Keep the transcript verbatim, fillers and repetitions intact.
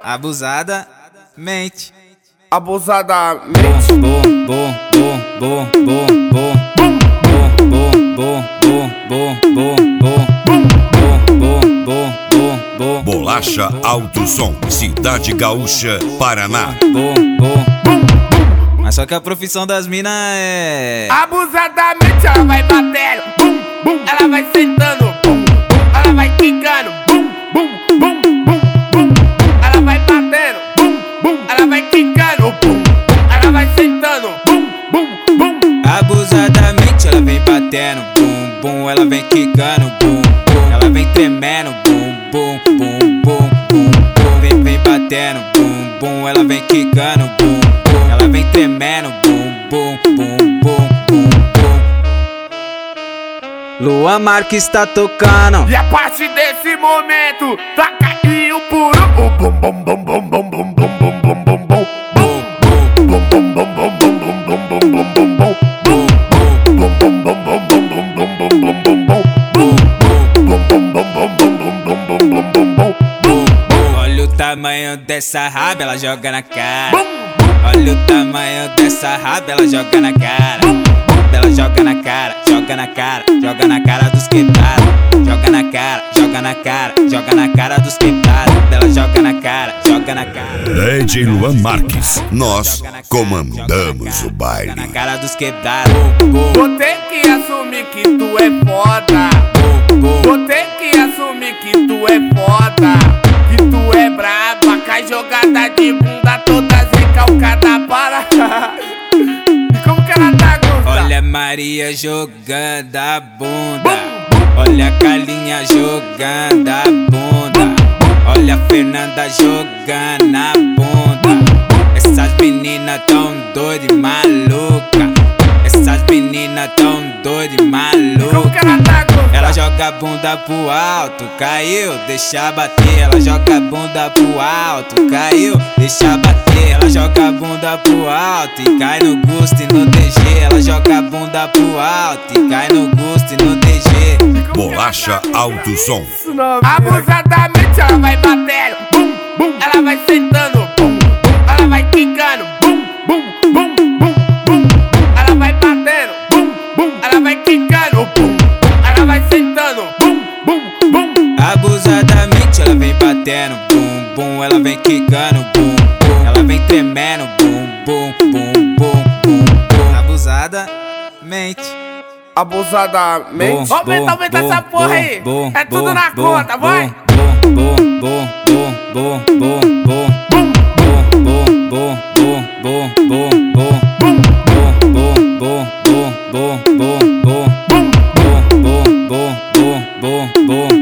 abusada, mente. Abusadamente. Bom, bom, bom, bom, bom, bom, bom, bom, bom, bom, bom, bom, bom, bom, bom, bom, bom. Bolacha Alto Som, Cidade Gaúcha, Paraná. Bom, bom. Mas só que a profissão das minas é Abusadamente ela vai batendo, bum, bum. Ela vai sentando, bum, bum. Ela vai quicando, bum, bum, bum, bum, bum. Ela vai batendo, bum, bum. Ela vai quicando, bum, bum. Ela vai sentando, bum, bum, bum. abusadamente ela vem batendo, bum, bum. Ela vem quicando, bum, bum. Ela vem tremendo, bum, bum, bum, bum, bum, bum. Vem, vem batendo, bum, bum. Ela vem quicando, bum, bum. Ela vem tremendo, bum, bum, bum, bum, bum, bum. Luan Marques tá tocando. E a partir desse momento, taca aí o puro, o bum, bum, bum, bum, bum, bum, bum, bum, bum, bum, bum. Bum, bum, Bum, bum, bum, bum, bum, bum, bum, bum, bum, bum, bum. bum, Bum, bum, bum, bum, bum, bum, bum, bum, bum, bum, bum. bum, Bum, bum, bum, bum, bum, bum, bum, bum, bum, bum, bum. bum. Olha o tamanho dessa raba, ela joga na cara. Bum, Olha o tamanho dessa raba, ela joga na cara. Ela joga na cara, joga na cara, joga na cara dos quebrados. Joga na cara, joga na cara, joga na cara dos quebrados. Ela joga na cara, joga na cara. D J Luan Marques, nós comandamos o Joga baile. na cara dos quebrados. Bum, vou ter que assumir que tu é foda. bum, bum. Vou ter que assumir que tu é foda. Que tu é braba, cai jogada de bunda toda recalcada para. E como que ela tá, Gusta? Olha a Maria jogando a bunda. Olha a Carlinha jogando a bunda. Olha a Fernanda jogando a bunda. Essas meninas tão doidas e maluca. Essas meninas tão doidas e Como maluca. que ela tá, Gusta? Ela joga a bunda pro alto, caiu, deixa bater. Ela joga a bunda pro alto, caiu, deixa bater. Ela joga a bunda pro alto e cai no gosto e no D G. Ela joga a bunda pro alto e cai no gosto e no D G. Bolacha Alto Som. Abusadamente ela vai batendo, bum, bum. Ela vai sentando, bum, bum. Ela vai quicando, bum, bum, bum, bum, bum. Ela vai batendo, bum, bum. Ela vai quicando, bum, bum. Ela vai sentando, bum, bum, bum. Abusadamente ela vem batendo, bum, bum. Ela vem quicando, bum, bum. Ela vem tremendo, bum, bum, bum, bum, bum, bum. Abusadamente. Abusadamente. Bom, Aumenta, bom, aumenta bom, essa porra bom, aí. bom, É tudo bom, na bom, conta, vai. Bom, bom, bom, bom, bom, bom, bom, Bum, bom, bom, bom, bom, bom, bom, bom, bum, bom, bom, bom, bom, bom, bom, bom, bum. bom, bom, bom, bom, bom, bom.